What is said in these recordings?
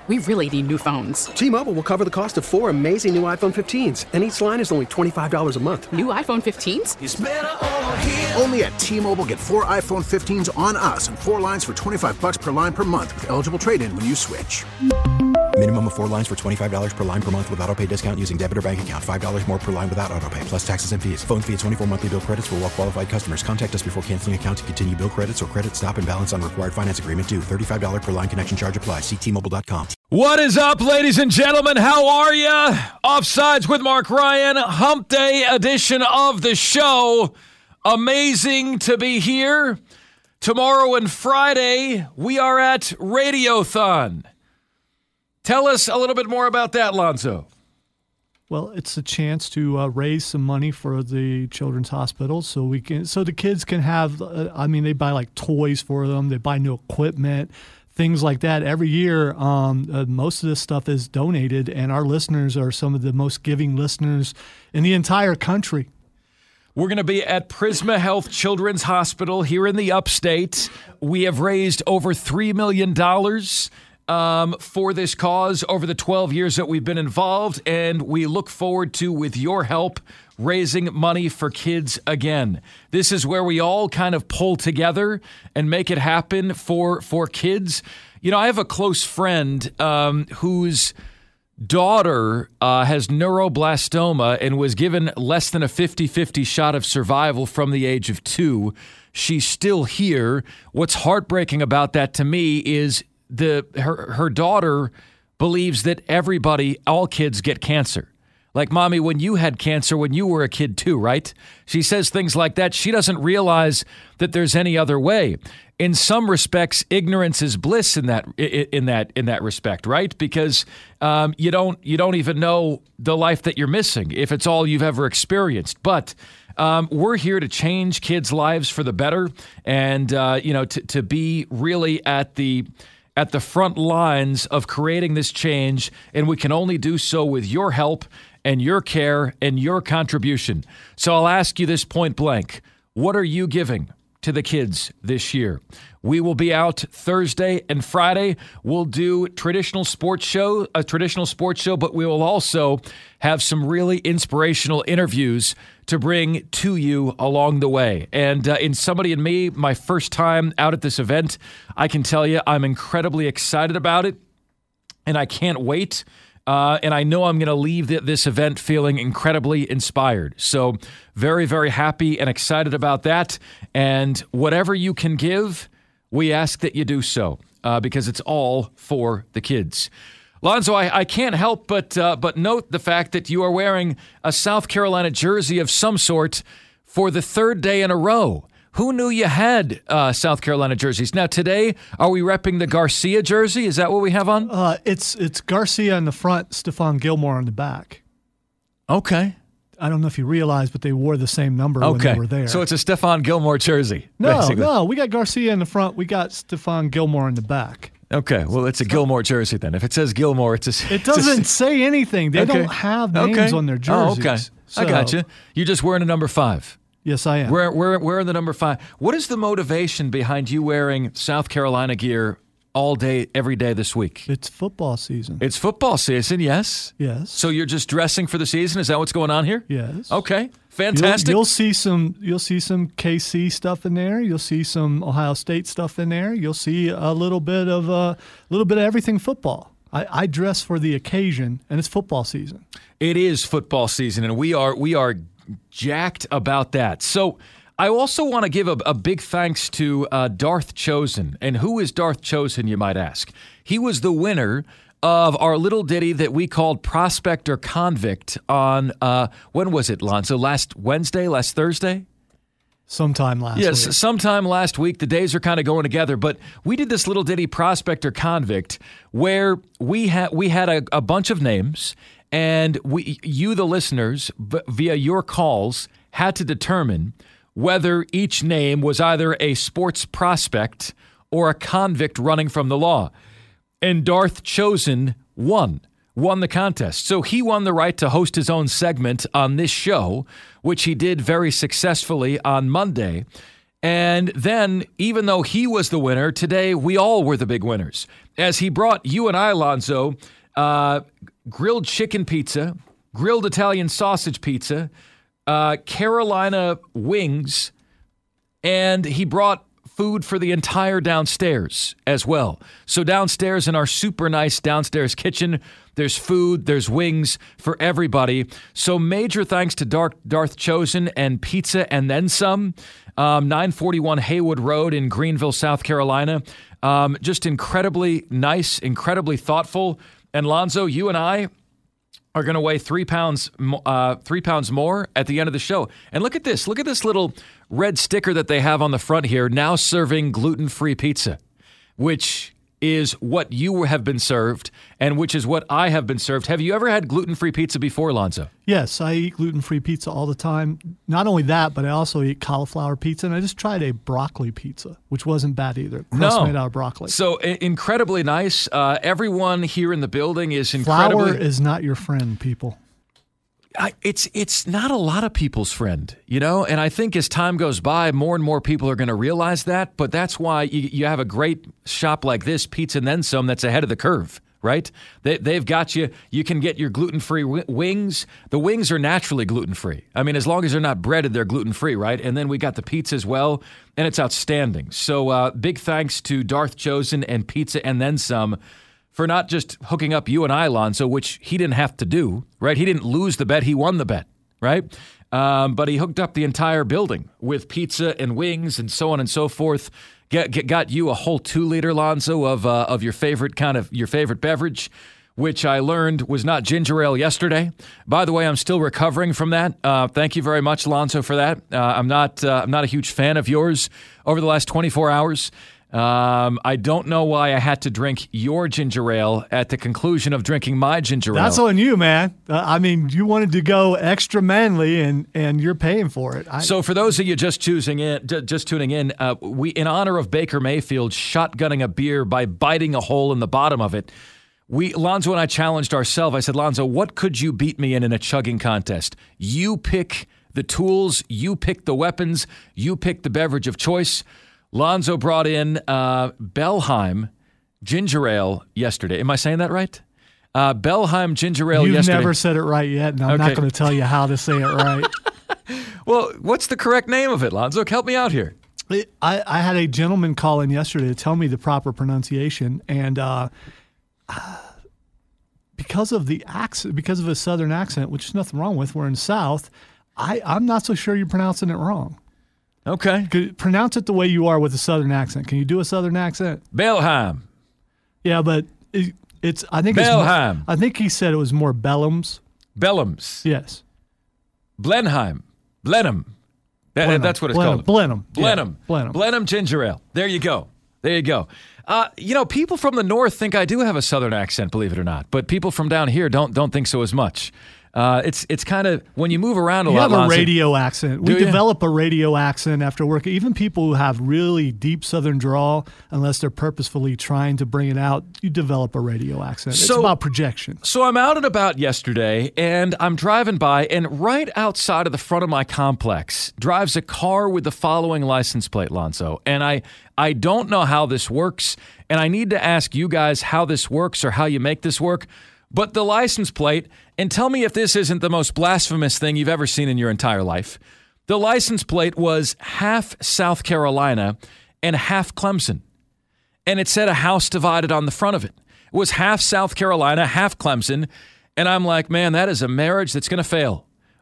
We really need new phones. T-Mobile will cover the cost of 4 amazing new iPhone 15s, and each line is only $25 a month. New iPhone 15s? It's better over here. Only at T-Mobile, get 4 iPhone 15s on us and 4 lines for $25 per line per month with eligible trade-in when you switch. Minimum of 4 lines for $25 per line per month with autopay discount using debit or bank account. $5 more per line without autopay, plus taxes and fees. Phone fee at 24 monthly bill credits for well-qualified customers. Contact us before canceling account to continue bill credits or credit stop and balance on required finance agreement due. $35 per line connection charge applies. See T-Mobile.com. What is up, ladies and gentlemen? How are you? Offsides with Mark Ryan, Hump Day edition of the show. Amazing to be here. Tomorrow and Friday, we are at Radiothon. Tell us a little bit more about that, Lonzo. Well, it's a chance to raise some money for the children's hospital, so the kids can have. They buy like toys for them. They buy new equipment, things like that. Every year, most of this stuff is donated, and our listeners are some of the most giving listeners in the entire country. We're going to be at Prisma Health Children's Hospital here in the upstate. We have raised over $3 million for this cause over the 12 years that we've been involved, and we look forward to, with your help, raising money for kids again. This is where we all kind of pull together and make it happen for kids. You know, I have a close friend whose daughter has neuroblastoma and was given less than a 50-50 shot of survival from the age of 2. She's still here. What's heartbreaking about that to me is her daughter believes that all kids get cancer. Like, Mommy, when you had cancer when you were a kid too, right? She says things like that. She doesn't realize that there's any other way. In some respects, ignorance is bliss in that respect, right? Because you don't even know the life that you're missing if it's all you've ever experienced. But we're here to change kids' lives for the better, and to be really at the front lines of creating this change, and we can only do so with your help and your care and your contribution. So I'll ask you this point blank. What are you giving to the kids this year? We will be out Thursday and Friday. We'll do a traditional sports show, but we will also have some really inspirational interviews to bring to you along the way. And in Somebody and Me, my first time out at this event, I can tell you I'm incredibly excited about it, and I can't wait. And I know I'm going to leave this event feeling incredibly inspired. So very, very happy and excited about that. And whatever you can give, we ask that you do so because it's all for the kids. Lonzo, I can't help but note the fact that you are wearing a South Carolina jersey of some sort for the third day in a row. Who knew you had South Carolina jerseys? Now, today, are we repping the Garcia jersey? Is that what we have on? It's Garcia in the front, Stephon Gilmore on the back. Okay. I don't know if you realize, but they wore the same number when they were there. So it's a Stephon Gilmore jersey. No, we got Garcia in the front. We got Stephon Gilmore in the back. Okay, well, it's a Gilmore jersey then. If it says Gilmore, it doesn't say anything. They don't have names on their jerseys. Oh, okay. So, I got you. You're just wearing a number 5. Yes, I am. We're in the number 5. What is the motivation behind you wearing South Carolina gear all day, every day this week? It's football season. It's football season, yes? Yes. So you're just dressing for the season? Is that what's going on here? Yes. Okay, fantastic. You'll see some KC stuff in there. You'll see some Ohio State stuff in there. You'll see a little bit of everything football. I dress for the occasion, and it's football season. It is football season, and we are jacked about that. So I also want to give a big thanks to Darth Chosen. And who is Darth Chosen, you might ask? He was the winner of our little ditty that we called Prospect or Convict on, when was it, Lonzo? Last Thursday? Sometime last week. Yes, sometime last week. The days are kind of going together. But we did this little ditty, Prospect or Convict, where we had a bunch of names, and you, the listeners, via your calls, had to determine whether each name was either a sports prospect or a convict running from the law. And Darth Chosen won the contest. So he won the right to host his own segment on this show, which he did very successfully on Monday. And then, even though he was the winner, today we all were the big winners. As he brought you and I, Alonzo, grilled chicken pizza, grilled Italian sausage pizza, Carolina wings, and he brought food for the entire downstairs as well. So downstairs in our super nice downstairs kitchen, there's food, there's wings for everybody. So major thanks to Darth Chosen and Pizza and Then Some, 941 Haywood Road in Greenville, South Carolina. Just incredibly nice, incredibly thoughtful. And Lonzo, you and I are going to weigh 3 pounds more at the end of the show. And look at this little red sticker that they have on the front here, now serving gluten-free pizza, which is what you have been served and which is what I have been served. Have you ever had gluten-free pizza before, Lonzo? Yes, I eat gluten-free pizza all the time. Not only that, but I also eat cauliflower pizza, and I just tried a broccoli pizza, which wasn't bad either. Crust made out of broccoli. So incredibly nice. Everyone here in the building is incredibly... Flour is not your friend, people. It's not a lot of people's friend, you know, and I think as time goes by, more and more people are going to realize that, but that's why you have a great shop like this, Pizza and Then Some, that's ahead of the curve, right? They've got you. You can get your gluten-free wings. The wings are naturally gluten-free. I mean, as long as they're not breaded, they're gluten-free, right? And then we got the pizza as well, and it's outstanding. So big thanks to Darth Chosen and Pizza and Then Some for not just hooking up you and I, Lonzo, which he didn't have to do, right? He didn't lose the bet. He won the bet, right? But he hooked up the entire building with pizza and wings and so on and so forth. Got you a whole 2-liter, Lonzo, of your favorite beverage, which I learned was not ginger ale yesterday. By the way, I'm still recovering from that. Thank you very much, Lonzo, for that. I'm not a huge fan of yours over the last 24 hours. I don't know why I had to drink your ginger ale at the conclusion of drinking my ginger ale. That's on you, man. I mean, you wanted to go extra manly, and you're paying for it. So for those of you just tuning in, we, in honor of Baker Mayfield shotgunning a beer by biting a hole in the bottom of it, Lonzo and I challenged ourselves. I said, Lonzo, what could you beat me in a chugging contest? You pick the tools, you pick the weapons, you pick the beverage of choice. Lonzo brought in Bellheim ginger ale yesterday. Am I saying that right? Bellheim ginger ale yesterday. You've never said it right yet, and I'm not going to tell you how to say it right. Well, what's the correct name of it, Lonzo? Help me out here. I had a gentleman call in yesterday to tell me the proper pronunciation, and because of the accent, because of a Southern accent, which is nothing wrong with, we're in the South, I'm not so sure you're pronouncing it wrong. Okay. Pronounce it the way you are with a Southern accent. Can you do a Southern accent? Bellheim. Yeah, but it's. I think Bellheim. I think he said it was more Bellums. Bellums. Yes. Blenheim. Blenheim. That's what it's called. Blenheim. Blenheim. Yeah. Blenheim. Blenheim ginger ale. There you go. People from the North think I do have a Southern accent, believe it or not. But people from down here don't think so as much. It's kind of, when you move around a lot. You have a radio accent. We Do you? develop a radio accent after working. Even people who have really deep Southern drawl, unless they're purposefully trying to bring it out, you develop a radio accent. It's about projection. So I'm out and about yesterday, and I'm driving by, and right outside of the front of my complex drives a car with the following license plate, Lonzo. And I don't know how this works, and I need to ask you guys how this works or how you make this work. But the license plate, and tell me if this isn't the most blasphemous thing you've ever seen in your entire life. The license plate was half South Carolina and half Clemson. And it said a house divided on the front of it. It was half South Carolina, half Clemson. And I'm like, man, that is a marriage that's going to fail.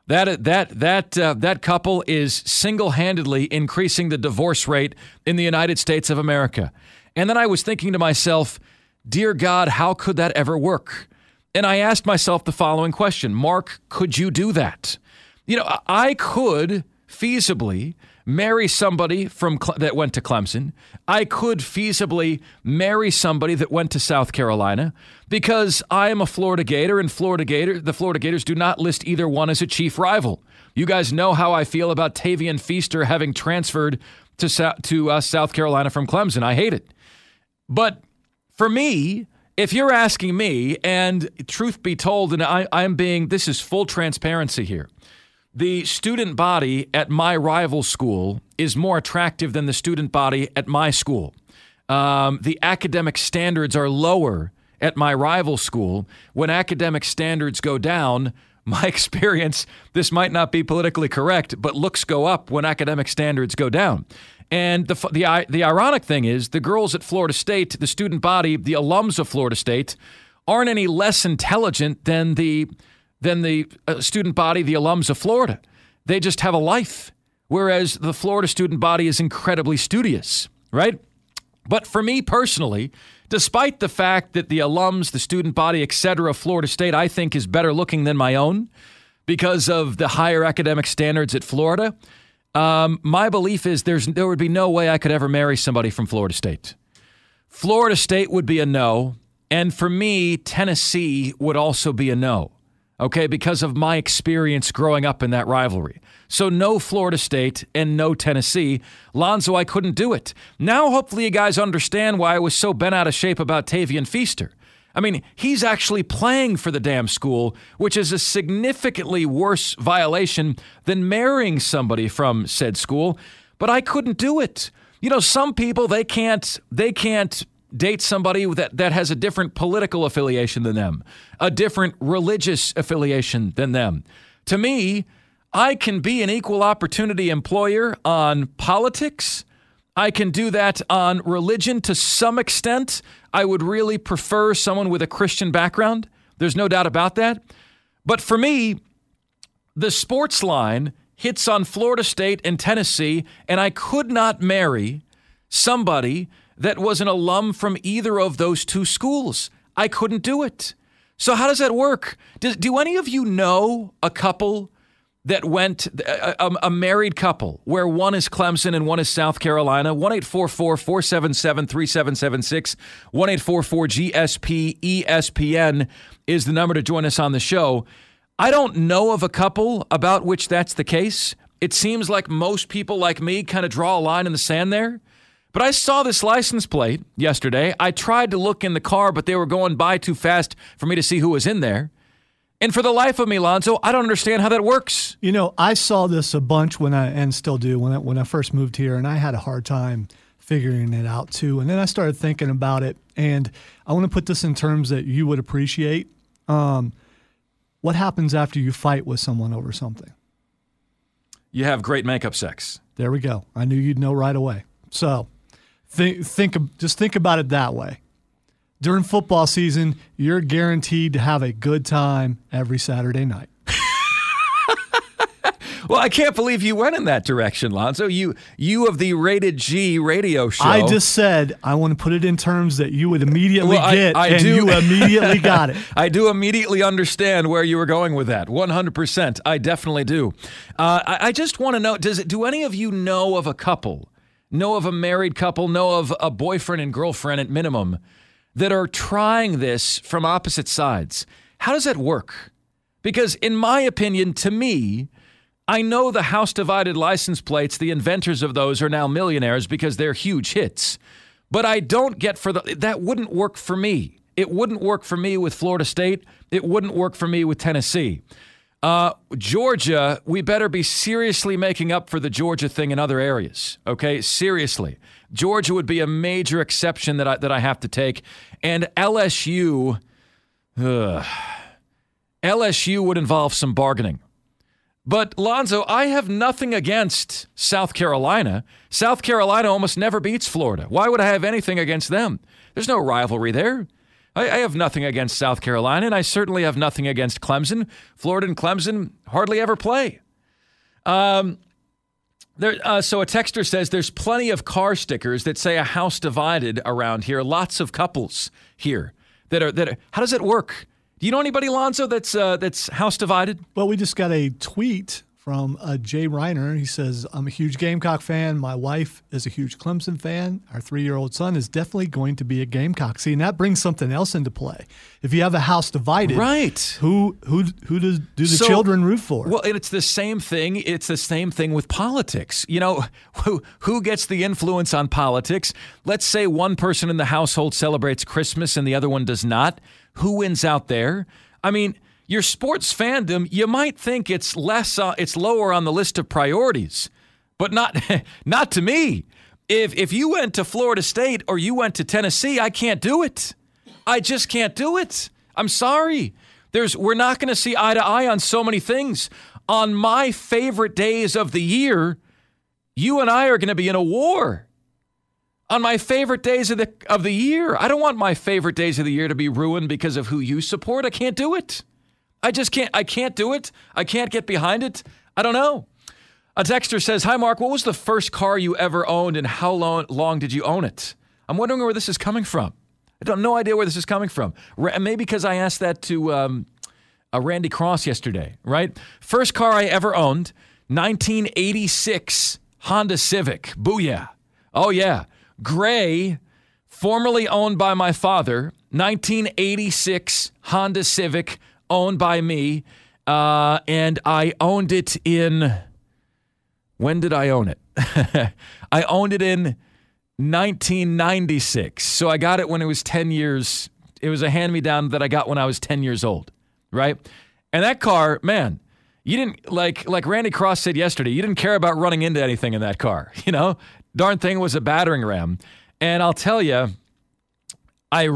That couple is single-handedly increasing the divorce rate in the United States of America. And then I was thinking to myself, dear God, how could that ever work? And I asked myself the following question. Mark, could you do that? You know, I could feasibly marry somebody that went to Clemson. I could feasibly marry somebody that went to South Carolina because I am a Florida Gator, and the Florida Gators do not list either one as a chief rival. You guys know how I feel about Tavian Feaster having transferred to South Carolina from Clemson. I hate it. But for me, if you're asking me, and truth be told, and this is full transparency here, the student body at my rival school is more attractive than the student body at my school. The academic standards are lower at my rival school. When academic standards go down, my experience, this might not be politically correct, but looks go up when academic standards go down. And the ironic thing is the girls at Florida State, the student body, the alums of Florida State, aren't any less intelligent than the student body, the alums of Florida. They just have a life, whereas the Florida student body is incredibly studious, right? But for me personally, despite the fact that the alums, the student body, et cetera, of Florida State, I think is better looking than my own because of the higher academic standards at Florida, my belief is there would be no way I could ever marry somebody from Florida State. Florida State would be a no, and for me, Tennessee would also be a no, okay, because of my experience growing up in that rivalry. So no Florida State and no Tennessee. Lonzo, I couldn't do it. Now, hopefully you guys understand why I was so bent out of shape about Tavian Feaster. I mean, he's actually playing for the damn school, which is a significantly worse violation than marrying somebody from said school. But I couldn't do it. You know, some people, they can't date somebody that has a different political affiliation than them, a different religious affiliation than them. To me, I can be an equal opportunity employer on politics. I can do that on religion to some extent. I would really prefer someone with a Christian background. There's no doubt about that. But for me, the sports line hits on Florida State and Tennessee, and I could not marry somebody that was an alum from either of those two schools. I couldn't do it. So how does that work? Do any of you know a couple that went, a married couple, where one is Clemson and one is South Carolina? 1-844-477-3776, 1-844-GSP-ESPN is the number to join us on the show. I don't know of a couple about which that's the case. It seems like most people like me kind of draw a line in the sand there. But I saw this license plate yesterday. I tried to look in the car, but they were going by too fast for me to see who was in there. And for the life of me, Lonzo, I don't understand how that works. You know, I saw this a bunch when I first moved here, and I had a hard time figuring it out too. And then I started thinking about it, and I want to put this in terms that you would appreciate. What happens after you fight with someone over something? You have great makeup sex. There we go. I knew you'd know right away. So think about it that way. During football season, you're guaranteed to have a good time every Saturday night. Well, I can't believe you went in that direction, Lonzo. You of the Rated G radio show. I just said I want to put it in terms that you would immediately get, I and do. You immediately got it. I do immediately understand where you were going with that. 100%. I definitely do. I just want to know, do any of you know of a couple, know of a married couple, know of a boyfriend and girlfriend at minimum, that are trying this from opposite sides? How does that work? Because in my opinion, to me, I know the house divided license plates, the inventors of those are now millionaires because they're huge hits. But I don't get that wouldn't work for me. It wouldn't work for me with Florida State. It wouldn't work for me with Tennessee. Georgia, we better be seriously making up for the Georgia thing in other areas. Okay, seriously. Georgia would be a major exception that I have to take. And LSU would involve some bargaining. But, Lonzo, I have nothing against South Carolina. South Carolina almost never beats Florida. Why would I have anything against them? There's no rivalry there. I have nothing against South Carolina, and I certainly have nothing against Clemson. Florida and Clemson hardly ever play. So a texter says there's plenty of car stickers that say a house divided around here. Lots of couples here that are. How does it work? Do you know anybody, Lonzo, that's house divided? Well, we just got a tweet from Jay Reiner. He says, I'm a huge Gamecock fan. My wife is a huge Clemson fan. Our 3-year-old son is definitely going to be a Gamecock. See, and that brings something else into play. If you have a house divided, right? Who do the children root for? Well, it's the same thing. It's the same thing with politics. You know, who gets the influence on politics? Let's say one person in the household celebrates Christmas and the other one does not. Who wins out there? I mean, Your sports fandom, you might think it's it's lower on the list of priorities, but not not to me. If you went to Florida State or you went to Tennessee, I can't do it. I just can't do it. I'm sorry. We're not going to see eye to eye on so many things. On my favorite days of the year, you and I are going to be in a war. On my favorite days of the year, I don't want my favorite days of the year to be ruined because of who you support. I can't do it. I just can't. I can't do it. I can't get behind it. I don't know. A texter says, "Hi, Mark. What was the first car you ever owned and how long did you own it?" I'm wondering where this is coming from. I have no idea where this is coming from. Maybe because I asked that to Randy Cross yesterday, right? First car I ever owned, 1986 Honda Civic. Booyah. Oh, yeah. Gray, formerly owned by my father, 1986 Honda Civic, owned by me. And I owned it in... When did I own it? I owned it in 1996. So I got it when it was 10 years. It was a hand-me-down that I got when I was 10 years old, right? And that car, man, you didn't, like Randy Cross said yesterday, you didn't care about running into anything in that car, you know? Darn thing was a battering ram. And I'll tell you, talk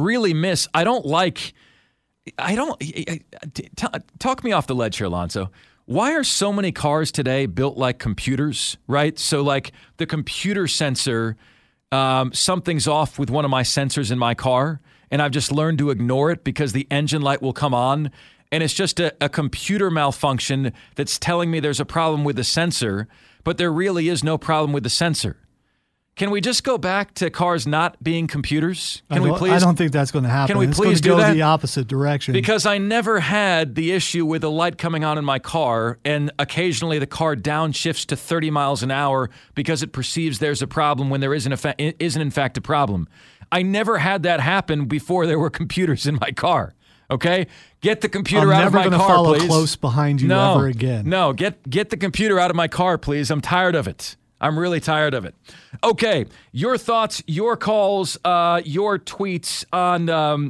me off the ledge here, Alonso. Why are so many cars today built like computers, right? So like the computer sensor, something's off with one of my sensors in my car, and I've just learned to ignore it because the engine light will come on, and it's just a computer malfunction that's telling me there's a problem with the sensor, but there really is no problem with the sensor. Can we just go back to cars not being computers? Can we please? I don't think that's going to happen. Can we please do that? It's going to go the opposite direction. Because I never had the issue with a light coming on in my car, and occasionally the car downshifts to 30 miles an hour because it perceives there's a problem when there isn't in fact a problem. I never had that happen before there were computers in my car. Okay? Get the computer out of my car, please. I'm never going to follow close behind you ever again. No, get the computer out of my car, please. I'm tired of it. I'm really tired of it. Okay, your thoughts, your calls, your tweets on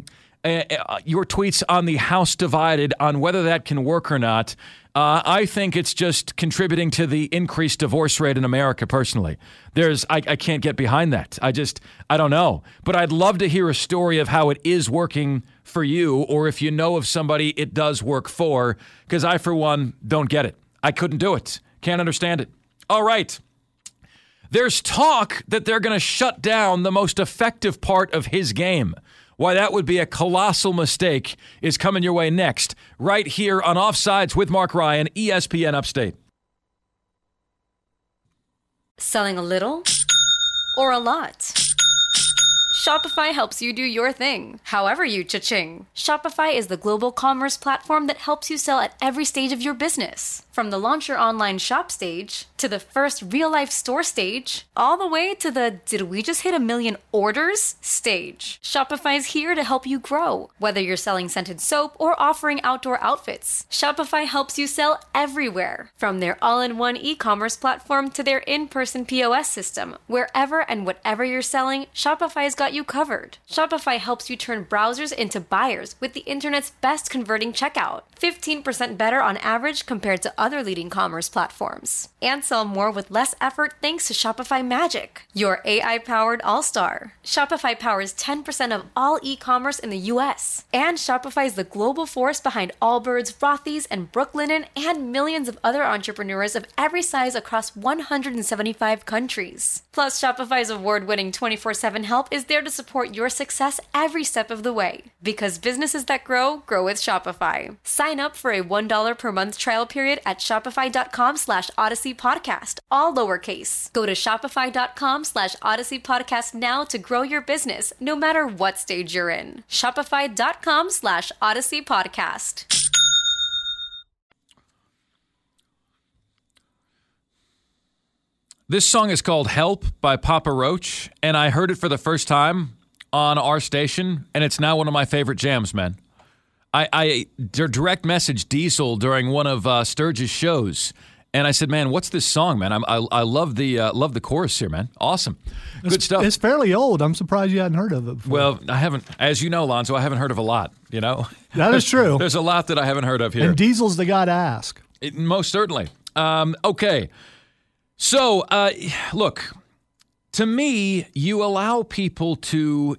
the House divided on whether that can work or not. I think it's just contributing to the increased divorce rate in America. Personally, I can't get behind that. I don't know. But I'd love to hear a story of how it is working for you, or if you know of somebody it does work for. Because I, for one, don't get it. I couldn't do it. Can't understand it. All right. There's talk that they're going to shut down the most effective part of his game. Why that would be a colossal mistake is coming your way next, right here on Offsides with Mark Ryan, ESPN Upstate. Selling a little or a lot? Shopify helps you do your thing, however you cha-ching. Shopify is the global commerce platform that helps you sell at every stage of your business. From the launch your online shop stage, to the first real-life store stage, all the way to the did we just hit 1 million orders stage. Shopify's here to help you grow. Whether you're selling scented soap or offering outdoor outfits, Shopify helps you sell everywhere. From their all-in-one e-commerce platform to their in-person POS system, wherever and whatever you're selling, Shopify's got you covered. Shopify helps you turn browsers into buyers with the internet's best converting checkout. 15% better on average compared to other leading commerce platforms. And sell more with less effort thanks to Shopify Magic, your AI-powered all-star. Shopify powers 10% of all e-commerce in the U.S. And Shopify is the global force behind Allbirds, Rothy's, and Brooklinen, and millions of other entrepreneurs of every size across 175 countries. Plus, Shopify's award-winning 24/7 help is there to support your success every step of the way. Because businesses that grow, grow with Shopify. Sign up for a $1 per month trial period at shopify.com/Odyssey Podcast, all lowercase. Go to shopify.com/Odyssey Podcast now to grow your business, no matter what stage you're in. Shopify.com/Odyssey Podcast. This song is called Help by Papa Roach, and I heard it for the first time on our station, and it's now one of my favorite jams, man. I direct messaged Diesel during one of Sturge's shows, And I said, man, what's this song, man? I love the chorus here, man. Awesome. Good stuff. It's fairly old. I'm surprised you hadn't heard of it before. Well, I haven't, as you know, Lonzo, I haven't heard of a lot, you know? That is true. There's a lot that I haven't heard of here. And Diesel's the guy to ask. Most certainly. Okay. So, look, to me, you allow people to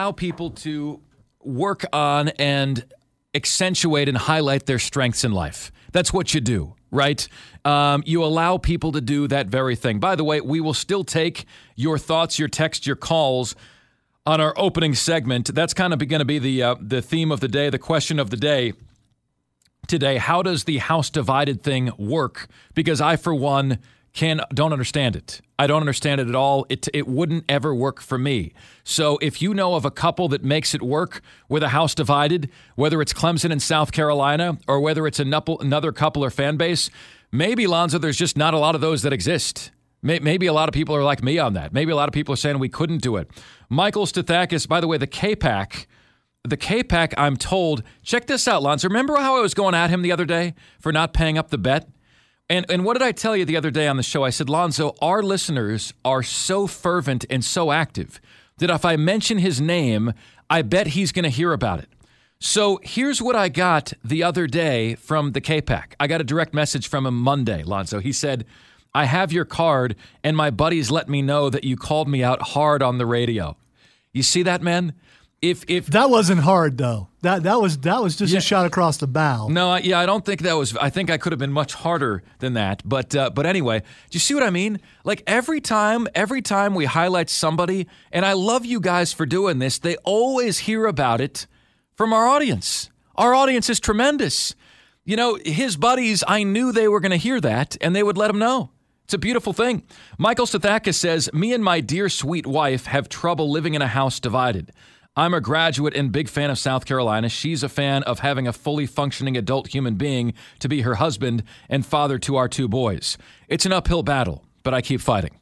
work on and accentuate and highlight their strengths in life. That's what you do, right? You allow people to do that very thing. By the way, we will still take your thoughts, your texts, your calls on our opening segment. That's kind of going to be the theme of the day, the question of the day today. How does the house divided thing work? Because I, for one, don't understand it. I don't understand it at all. It wouldn't ever work for me. So if you know of a couple that makes it work with a house divided, whether it's Clemson in South Carolina or whether it's another couple or fan base, maybe, Lonzo, there's just not a lot of those that exist. Maybe a lot of people are like me on that. Maybe a lot of people are saying we couldn't do it. Michael Stathakis, by the way, the K-Pack, I'm told, check this out, Lonzo. Remember how I was going at him the other day for not paying up the bet? And what did I tell you the other day on the show? I said, Lonzo, our listeners are so fervent and so active that if I mention his name, I bet he's going to hear about it. So here's what I got the other day from the K-Pack. I got a direct message from him Monday, Lonzo. He said, I have your card, and my buddies let me know that you called me out hard on the radio. You see that, man? If that wasn't hard, though. That was just a shot across the bow. No, I don't think that was. I think I could have been much harder than that. But anyway, do you see what I mean? Like every time we highlight somebody, and I love you guys for doing this, they always hear about it from our audience. Our audience is tremendous. You know, his buddies, I knew they were going to hear that, and they would let him know. It's a beautiful thing. Michael Stathakis says, me and my dear sweet wife have trouble living in a house divided. I'm a graduate and big fan of South Carolina. She's a fan of having a fully functioning adult human being to be her husband and father to our 2 boys. It's an uphill battle, but I keep fighting.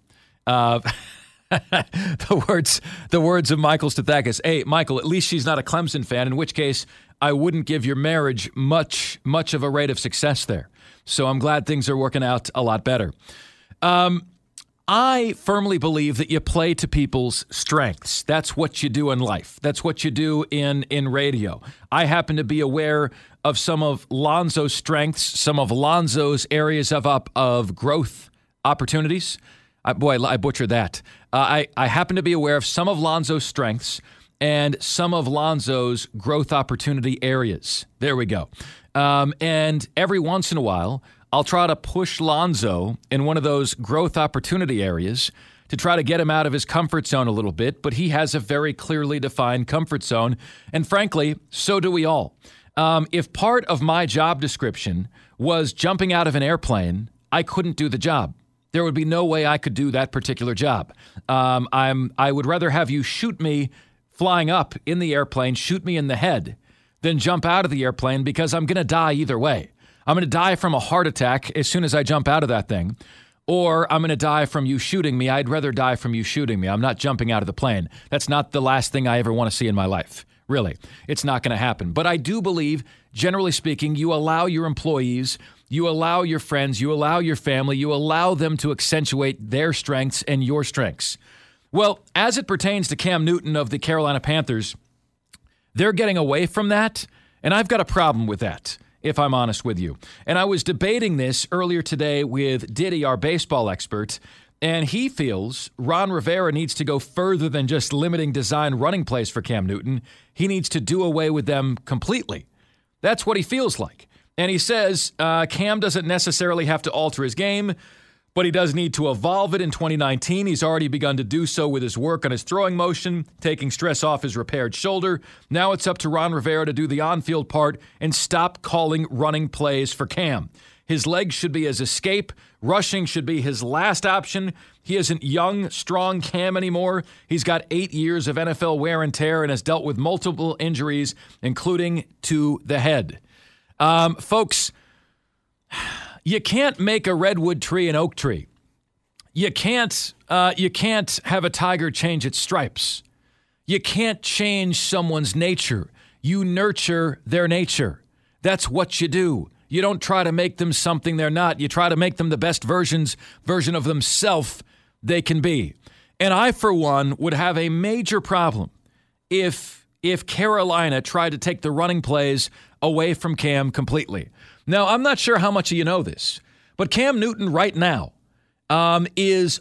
The words of Michael Stathakis. Hey, Michael, at least she's not a Clemson fan, in which case I wouldn't give your marriage much of a rate of success there. So I'm glad things are working out a lot better. I firmly believe that you play to people's strengths. That's what you do in life. That's what you do in radio. I happen to be aware of some of Lonzo's strengths, some of Lonzo's areas of growth opportunities. I butchered that. I happen to be aware of some of Lonzo's strengths and some of Lonzo's growth opportunity areas. There we go. And every once in a while, I'll try to push Lonzo in one of those growth opportunity areas to try to get him out of his comfort zone a little bit, but he has a very clearly defined comfort zone, and frankly, so do we all. If part of my job description was jumping out of an airplane, I couldn't do the job. There would be no way I could do that particular job. I would rather have you shoot me flying up in the airplane, shoot me in the head, than jump out of the airplane because I'm going to die either way. I'm going to die from a heart attack as soon as I jump out of that thing, or I'm going to die from you shooting me. I'd rather die from you shooting me. I'm not jumping out of the plane. That's not the last thing I ever want to see in my life. Really, it's not going to happen. But I do believe, generally speaking, you allow your employees, you allow your friends, you allow your family, you allow them to accentuate their strengths and your strengths. Well, as it pertains to Cam Newton of the Carolina Panthers, they're getting away from that, and I've got a problem with that, if I'm honest with you. And I was debating this earlier today with Diddy, our baseball expert, and he feels Ron Rivera needs to go further than just limiting design running plays for Cam Newton. He needs to do away with them completely. That's what he feels like. And he says Cam doesn't necessarily have to alter his game, but he does need to evolve it in 2019. He's already begun to do so with his work on his throwing motion, taking stress off his repaired shoulder. Now it's up to Ron Rivera to do the on-field part and stop calling running plays for Cam. His legs should be his escape. Rushing should be his last option. He isn't young, strong Cam anymore. He's got 8 years of NFL wear and tear and has dealt with multiple injuries, including to the head. Folks, you can't make a redwood tree an oak tree. You can't have a tiger change its stripes. You can't change someone's nature. You nurture their nature. That's what you do. You don't try to make them something they're not. You try to make them the best version of themselves they can be. And I, for one, would have a major problem if Carolina tried to take the running plays away from Cam completely. Now, I'm not sure how much of you know this, but Cam Newton right now is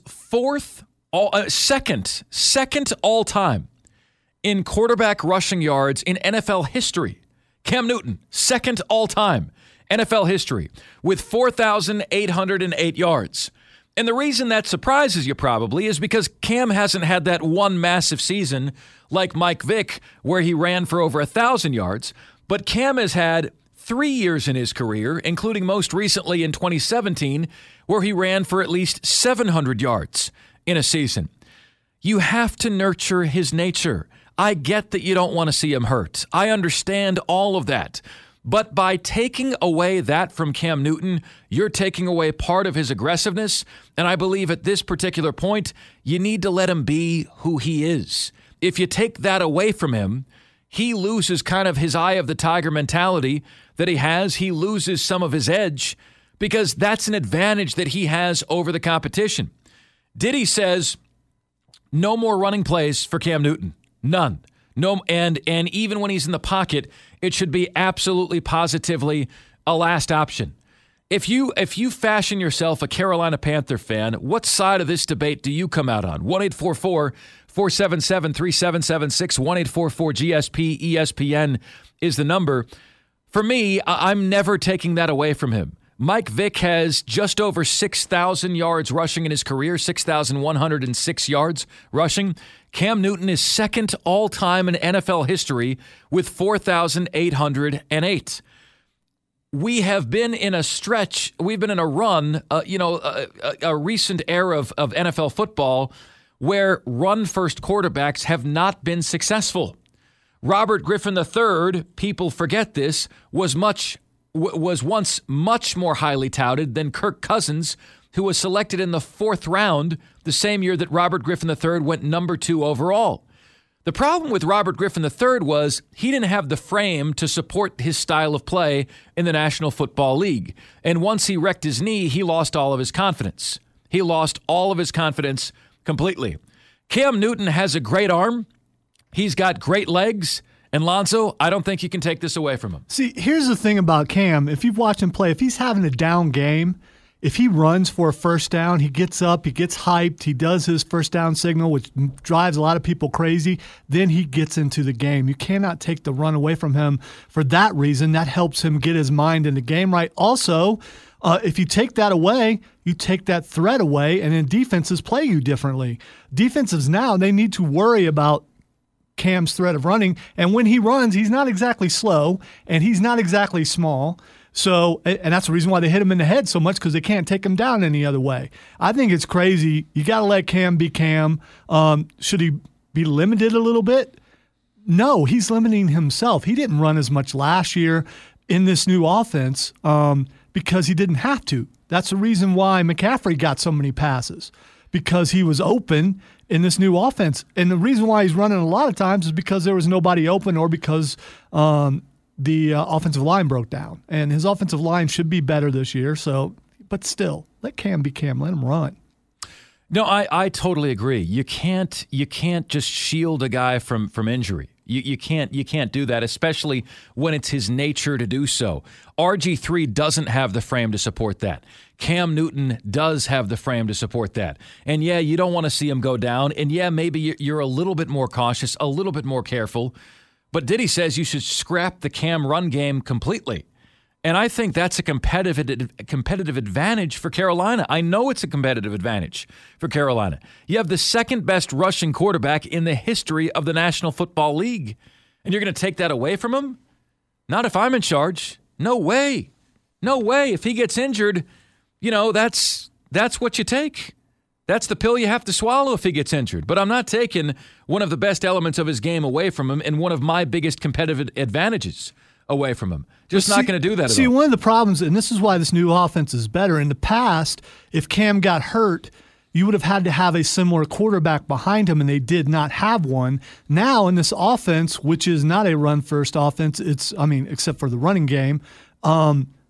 second all time in quarterback rushing yards in NFL history. Cam Newton, second all time NFL history with 4,808 yards. And the reason that surprises you probably is because Cam hasn't had that one massive season like Mike Vick where he ran for over 1,000 yards. But Cam has had 3 years in his career, including most recently in 2017, where he ran for at least 700 yards in a season. You have to nurture his nature. I get that you don't want to see him hurt. I understand all of that. But by taking away that from Cam Newton, you're taking away part of his aggressiveness. And I believe at this particular point, you need to let him be who he is. If you take that away from him, he loses kind of his eye of the tiger mentality that he has. He loses some of his edge because that's an advantage that he has over the competition. Diddy says no more running plays for Cam Newton. None. No, and even when he's in the pocket, it should be absolutely positively a last option. If you fashion yourself a Carolina Panther fan, what side of this debate do you come out on? 1-844-477-3776, 1-844-GSP-ESPN is the number. For me, I'm never taking that away from him. Mike Vick has just over 6,000 yards rushing in his career, 6,106 yards rushing. Cam Newton is second all-time in NFL history with 4,808. We have been in a stretch, we've been in a run, a recent era of NFL football where run-first quarterbacks have not been successful. Robert Griffin III, people forget this, was once much more highly touted than Kirk Cousins, who was selected in the 4th round the same year that Robert Griffin III went number 2 overall. The problem with Robert Griffin III was he didn't have the frame to support his style of play in the National Football League. And once he wrecked his knee, he lost all of his confidence. He lost all of his confidence completely. Cam Newton has a great arm. He's got great legs. And Lonzo, I don't think you can take this away from him. See, here's the thing about Cam. If you've watched him play, if he's having a down game, if he runs for a first down, he gets up, he gets hyped, he does his first down signal, which drives a lot of people crazy, then he gets into the game. You cannot take the run away from him for that reason. That helps him get his mind in the game right. Also, if you take that away, you take that threat away, and then defenses play you differently. Defenses now, they need to worry about Cam's threat of running, and when he runs, he's not exactly slow, and he's not exactly small. So, and that's the reason why they hit him in the head so much, because they can't take him down any other way. I think it's crazy. You got to let Cam be Cam. Should he be limited a little bit? No, he's limiting himself. He didn't run as much last year in this new offense because he didn't have to. That's the reason why McCaffrey got so many passes, because he was open in this new offense. And the reason why he's running a lot of times is because there was nobody open, or because the offensive line broke down. And his offensive line should be better this year. So, but still, let Cam be Cam. Let him run. No, I totally agree. You can't just shield a guy from injury. You can't do that, especially when it's his nature to do so. RG3 doesn't have the frame to support that. Cam Newton does have the frame to support that. And yeah, you don't want to see him go down. And yeah, maybe you're a little bit more cautious, a little bit more careful. But Diddy says you should scrap the Cam run game completely. And I think that's a competitive advantage for Carolina. I know it's a competitive advantage for Carolina. You have the second best rushing quarterback in the history of the National Football League. And you're going to take that away from him? Not if I'm in charge. No way. No way. If he gets injured, that's what you take. That's the pill you have to swallow if he gets injured. But I'm not taking one of the best elements of his game away from him and one of my biggest competitive advantages away from him. Just not going to do that at all. One of the problems, and this is why this new offense is better, in the past, if Cam got hurt, you would have had to have a similar quarterback behind him, and they did not have one. Now in this offense, which is not a run-first offense, except for the running game,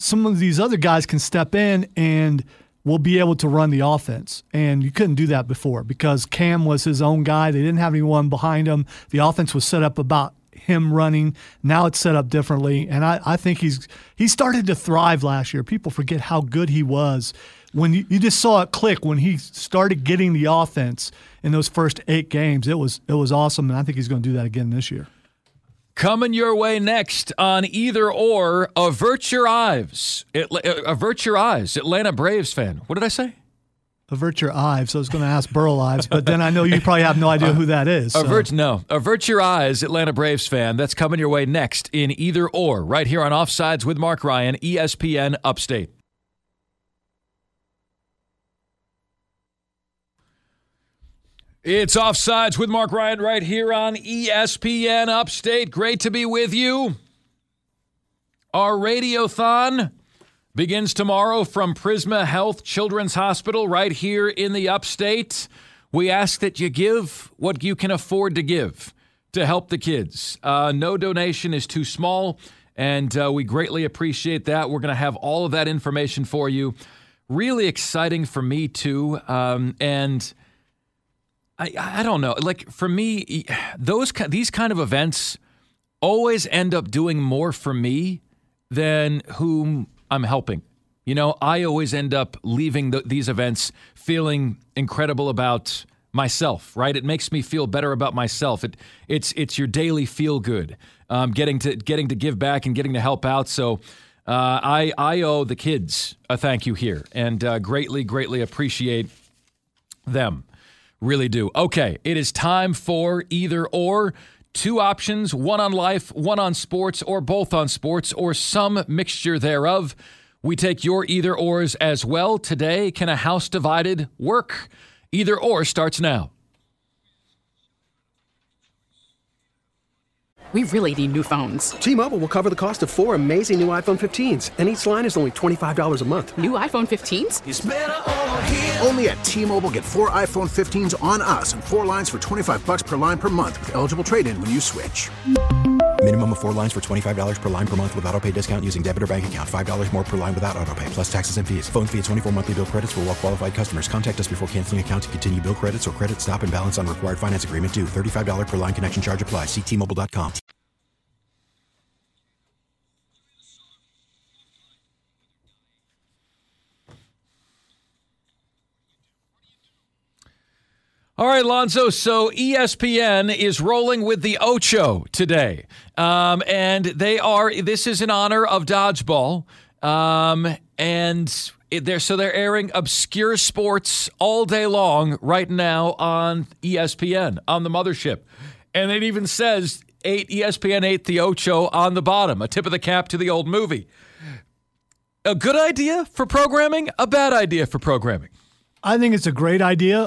some of these other guys can step in and will be able to run the offense. And you couldn't do that before because Cam was his own guy. They didn't have anyone behind him. The offense was set up about him running. Now it's set up differently. And I think he started to thrive last year. People forget how good he was. When you just saw it click when he started getting the offense in those first 8 games, it was awesome. And I think he's going to do that again this year. Coming your way next on Either Or, avert your eyes. Avert your eyes. Atlanta Braves fan. What did I say? Avert your eyes. I was going to ask Burl Ives, but then I know you probably have no idea who that is. So. Avert your eyes, Atlanta Braves fan. That's coming your way next in Either Or, right here on Offsides with Mark Ryan, ESPN Upstate. It's Offsides with Mark Ryan right here on ESPN Upstate. Great to be with you. Our Radiothon begins tomorrow from Prisma Health Children's Hospital right here in the Upstate. We ask that you give what you can afford to give to help the kids. No donation is too small, and we greatly appreciate that. We're going to have all of that information for you. Really exciting for me, too, and I don't know. Like, for me, these kind of events always end up doing more for me than whom I'm helping. You know, I always end up leaving these events feeling incredible about myself, right? It makes me feel better about myself. It's your daily feel good, getting to give back and getting to help out. So I owe the kids a thank you here, and greatly appreciate them. Really do. Okay, it is time for Either Or. 2 options, one on life, one on sports, or both on sports, or some mixture thereof. We take your Either Ors as well. Today, can a house divided work? Either Or starts now. We really need new phones. T-Mobile will cover the cost of 4 amazing new iPhone 15s, and each line is only $25 a month. New iPhone 15s? It's better over here. Only at T-Mobile, get 4 iPhone 15s on us and 4 lines for $25 per line per month with eligible trade-in when you switch. Minimum of 4 lines for $25 per line per month with autopay discount using debit or bank account. $5 more per line without autopay, plus taxes and fees. Phone fee at 24 monthly bill credits for well-qualified customers. Contact us before canceling account to continue bill credits or credit stop and balance on required finance agreement due. $35 per line connection charge applies. See T-Mobile.com. All right, Lonzo, so ESPN is rolling with the Ocho today. And this is in honor of dodgeball. They're airing obscure sports all day long right now on ESPN, on the mothership. And it even says ESPN 8 The Ocho on the bottom, a tip of the cap to the old movie. A good idea for programming, a bad idea for programming? I think it's a great idea.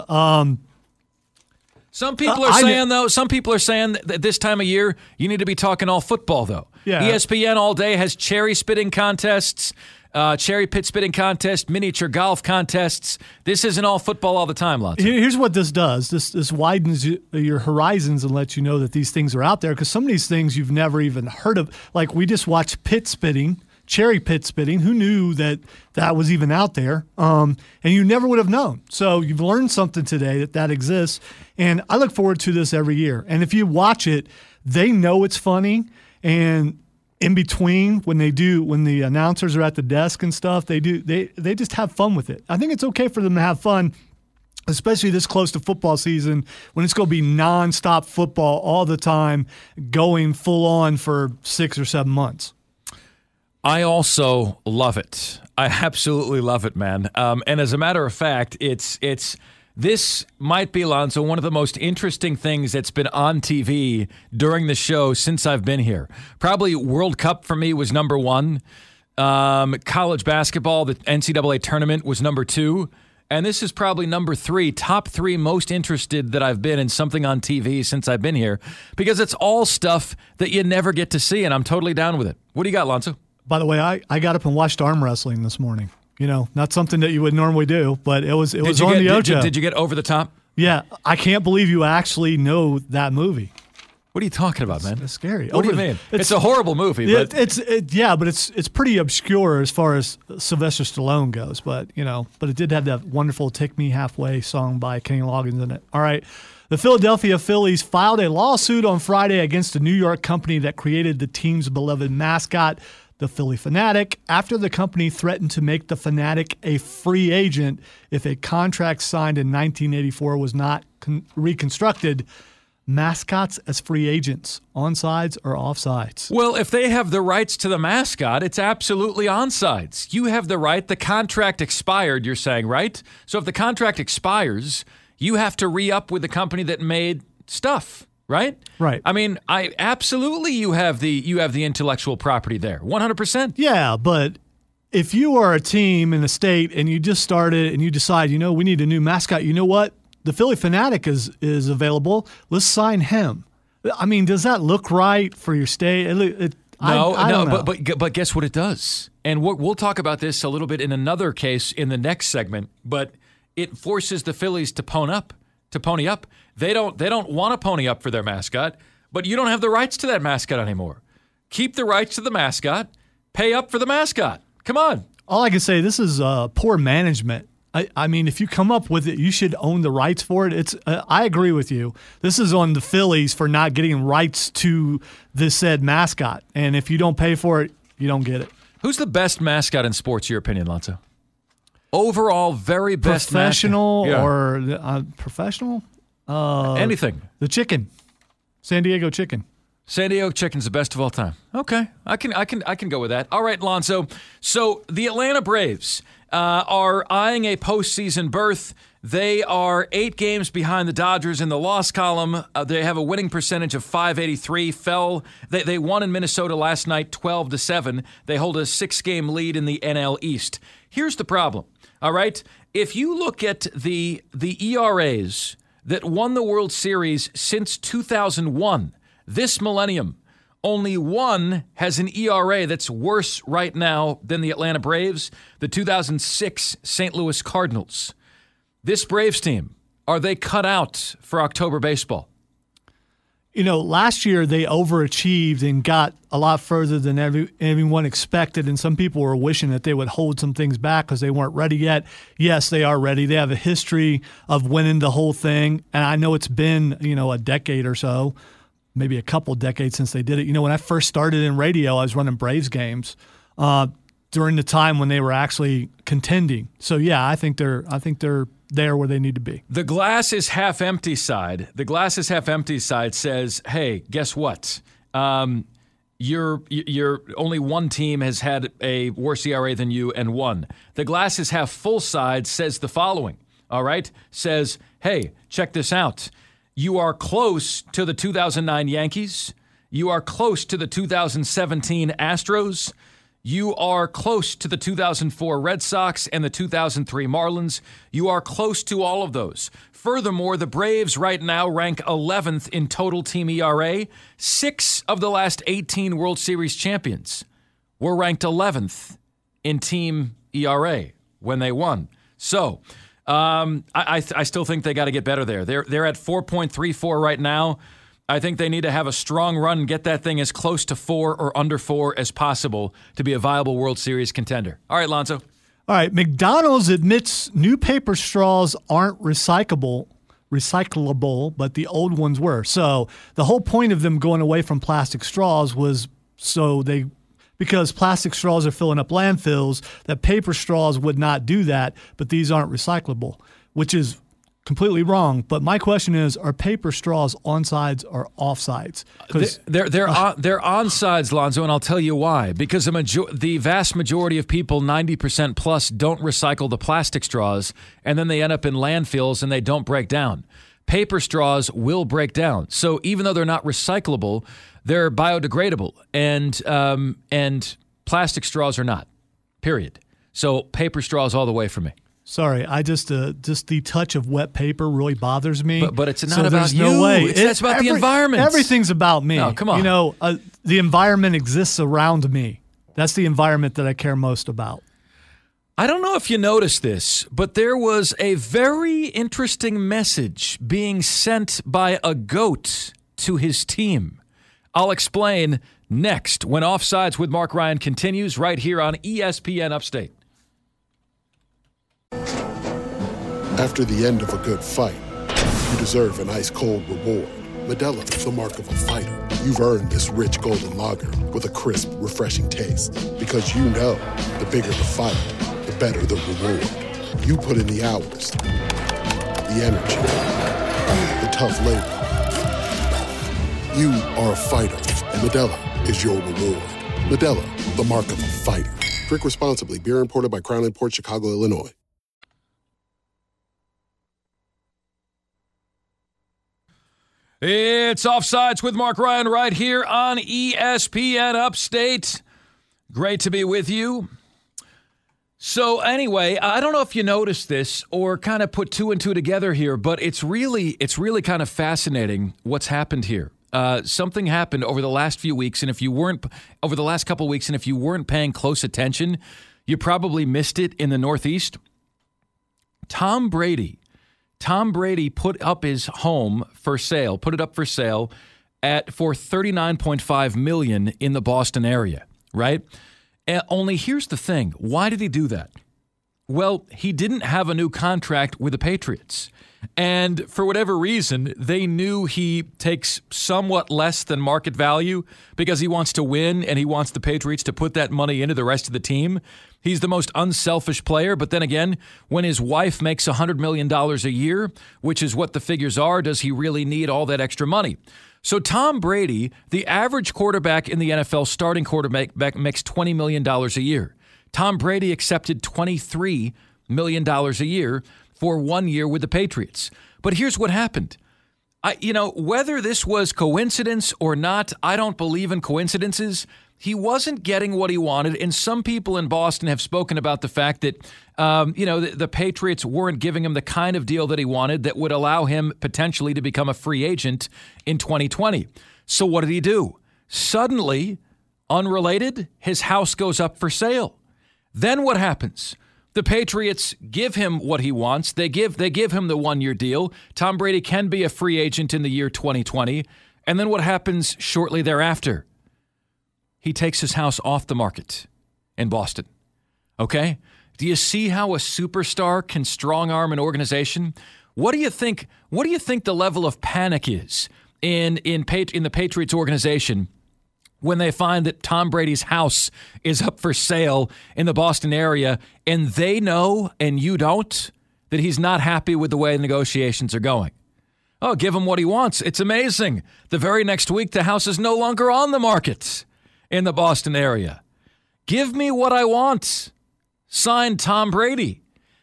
Some people are saying that this time of year, you need to be talking all football, though. Yeah. ESPN all day has cherry spitting contests, cherry pit spitting contests, miniature golf contests. This isn't all football all the time, Lonzo. Here's what this does. This widens your horizons and lets you know that these things are out there, because some of these things you've never even heard of. Like, we just watched pit spitting. Cherry pit spitting. Who knew that was even out there? And you never would have known. So you've learned something today that exists. And I look forward to this every year. And if you watch it, they know it's funny. And in between, when the announcers are at the desk and stuff, they just have fun with it. I think it's okay for them to have fun, especially this close to football season, when it's going to be nonstop football all the time, going full on for 6 or 7 months. I also love it. I absolutely love it, man. And as a matter of fact, this might be, Lonzo, one of the most interesting things that's been on TV during the show since I've been here. Probably World Cup for me was number 1. College basketball, the NCAA tournament, was number 2. And this is probably number 3, top 3 most interested that I've been in something on TV since I've been here, because it's all stuff that you never get to see, and I'm totally down with it. What do you got, Lonzo? By the way, I got up and watched arm wrestling this morning. You know, not something that you would normally do, but it was on the Ocho. Did you get over the top? Yeah, I can't believe you actually know that movie. What are you talking about, man? It's scary. What do you mean? It's a horrible movie. But but it's pretty obscure as far as Sylvester Stallone goes. But it did have that wonderful "Take Me Halfway" song by Kenny Loggins in it. All right, the Philadelphia Phillies filed a lawsuit on Friday against the New York company that created the team's beloved mascot, the Phillie Phanatic, after the company threatened to make the Phanatic a free agent if a contract signed in 1984 was not reconstructed. Mascots as free agents, onsides or offsides? Well, if they have the rights to the mascot, it's absolutely onsides. You have the right. The contract expired, you're saying, right? So if the contract expires, you have to re-up with the company that made stuff, right? Right. I mean, you have the intellectual property there, 100%. Yeah, but if you are a team in the state and you just started and you decide, we need a new mascot, you know what? The Phillie Phanatic is available. Let's sign him. I mean, does that look right for your state? No, but guess what it does? And we'll talk about this a little bit in another case in the next segment. But it forces the Phillies to pony up. They don't want to pony up for their mascot, but you don't have the rights to that mascot anymore. Keep the rights to the mascot. Pay up for the mascot. Come on. All I can say, this is poor management. I mean, if you come up with it, you should own the rights for it. I agree with you. This is on the Phillies for not getting rights to this said mascot. And if you don't pay for it, you don't get it. Who's the best mascot in sports, your opinion, Lonzo? Overall, very best professional mascot. Or professional? Anything. The chicken. San Diego chicken. San Diego chicken's the best of all time. Okay, I can go with that. All right, Lonzo. So the Atlanta Braves are eyeing a postseason berth. They are 8 games behind the Dodgers in the loss column. They have a winning percentage of .583. They won in Minnesota last night 12-7. They hold a 6-game lead in the NL East. Here's the problem. All right, if you look at the ERAs that won the World Series since 2001. This millennium, only one has an ERA that's worse right now than the Atlanta Braves, the 2006 St. Louis Cardinals. This Braves team, are they cut out for October baseball? Last year they overachieved and got a lot further than everyone expected, and some people were wishing that they would hold some things back because they weren't ready yet. Yes, they are ready. They have a history of winning the whole thing, and I know it's been, a decade or so. Maybe a couple decades since they did it. When I first started in radio, I was running Braves games during the time when they were actually contending. So yeah, I think they're there where they need to be. The glass is half empty side. The glass is half empty side says, "Hey, guess what? You're only one team has had a worse ERA than you and won." The glass is half full side says the following. All right, says, "Hey, check this out. You are close to the 2009 Yankees. You are close to the 2017 Astros. You are close to the 2004 Red Sox and the 2003 Marlins. You are close to all of those. Furthermore, the Braves right now rank 11th in total team ERA. 6 of the last 18 World Series champions were ranked 11th in team ERA when they won. So, I still think they got to get better there. They're at 4.34 right now. I think they need to have a strong run and get that thing as close to 4 or under 4 as possible to be a viable World Series contender. All right, Lonzo. All right, McDonald's admits new paper straws aren't recyclable, but the old ones were. So the whole point of them going away from plastic straws was because plastic straws are filling up landfills, that paper straws would not do that, but these aren't recyclable, which is completely wrong. But my question is, are paper straws onsides or offsides? They're onsides, Lonzo, and I'll tell you why. Because the vast majority of people, 90% plus, don't recycle the plastic straws, and then they end up in landfills and they don't break down. Paper straws will break down. So even though they're not recyclable, they're biodegradable, and plastic straws are not, period. So paper straws all the way for me. Sorry, I just the touch of wet paper really bothers me. But it's not about you. No way. It's about the environment. Everything's about me. No, come on. The environment exists around me. That's the environment that I care most about. I don't know if you noticed this, but there was a very interesting message being sent by a goat to his team? I'll explain next when Offsides with Mark Ryan continues right here on ESPN Upstate. After the end of a good fight, you deserve an ice-cold reward. Modelo is the mark of a fighter. You've earned this rich golden lager with a crisp, refreshing taste. Because you know, the bigger the fight, the better the reward. You put in the hours, the energy, the tough labor. You are a fighter, and Modelo is your reward. Modelo, the mark of a fighter. Drink responsibly. Beer imported by Crown Imports, Chicago, Illinois. It's Offsides with Mark Ryan right here on ESPN Upstate. Great to be with you. So anyway, I don't know if you noticed this or kind of put two and two together here, but it's really kind of fascinating what's happened here. Something happened over the last few weeks, and if you weren't over the last couple of weeks, and if you weren't paying close attention, you probably missed it in the Northeast. Tom Brady put up his home for sale, for $39.5 million in the Boston area, right? And only here's the thing. Why did he do that? Well, he didn't have a new contract with the Patriots. And for whatever reason, they knew he takes somewhat less than market value because he wants to win and he wants the Patriots to put that money into the rest of the team. He's the most unselfish player. But then again, when his wife makes $100 million a year, which is what the figures are, does he really need all that extra money? So Tom Brady, the average quarterback in the NFL, starting quarterback, makes $20 million a year. Tom Brady accepted $23 million a year for 1 year with the Patriots. But here's what happened. Whether this was coincidence or not, I don't believe in coincidences. He wasn't getting what he wanted, and some people in Boston have spoken about the fact that, the Patriots weren't giving him the kind of deal that he wanted that would allow him potentially to become a free agent in 2020. So what did he do? Suddenly, unrelated, his house goes up for sale. Then what happens? The Patriots give him what he wants. They give him the 1 year deal. Tom Brady can be a free agent in the year 2020. And then what happens shortly thereafter? He takes his house off the market in Boston. Okay? Do you see how a superstar can strong arm an organization? What do you think the level of panic is in the Patriots organization when they find that Tom Brady's house is up for sale in the Boston area and they know and you don't that he's not happy with the way the negotiations are going? Oh, give him what he wants. It's amazing. The very next week, the house is no longer on the market in the Boston area. Give me what I want. Signed Tom Brady.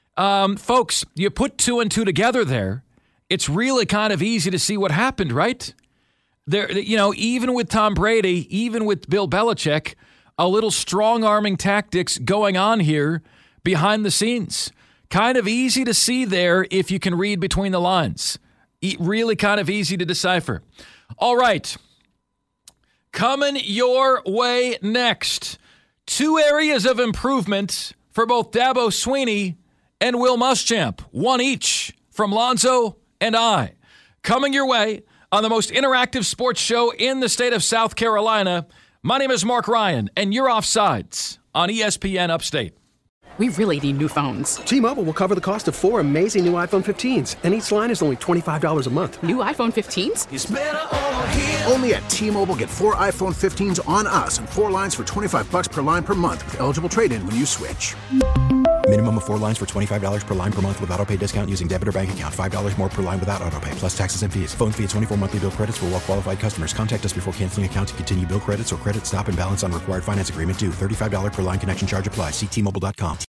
Folks, you put two and two together there. It's really kind of easy to see what happened, right? There, even with Tom Brady, even with Bill Belichick, a little strong-arming tactics going on here behind the scenes. Kind of easy to see there if you can read between the lines. Really kind of easy to decipher. All right. Coming your way next. Two areas of improvement for both Dabo Swinney and Will Muschamp. One each from Lonzo and I. Coming your way on the most interactive sports show in the state of South Carolina. My name is Mark Ryan, and you're Offsides on ESPN Upstate. We really need new phones. T-Mobile will cover the cost of 4 amazing new iPhone 15s, and each line is only $25 a month. New iPhone 15s? It's better over here. Only at T-Mobile, get 4 iPhone 15s on us and 4 lines for $25 per line per month with eligible trade-in when you switch. Minimum of 4 lines for $25 per line per month with autopay discount using debit or bank account. $5 more per line without autopay, plus taxes and fees. Phone fee at 24 monthly bill credits for well-qualified customers. Contact us before canceling account to continue bill credits or credit stop and balance on required finance agreement due. $35 per line connection charge applies. See T-Mobile.com.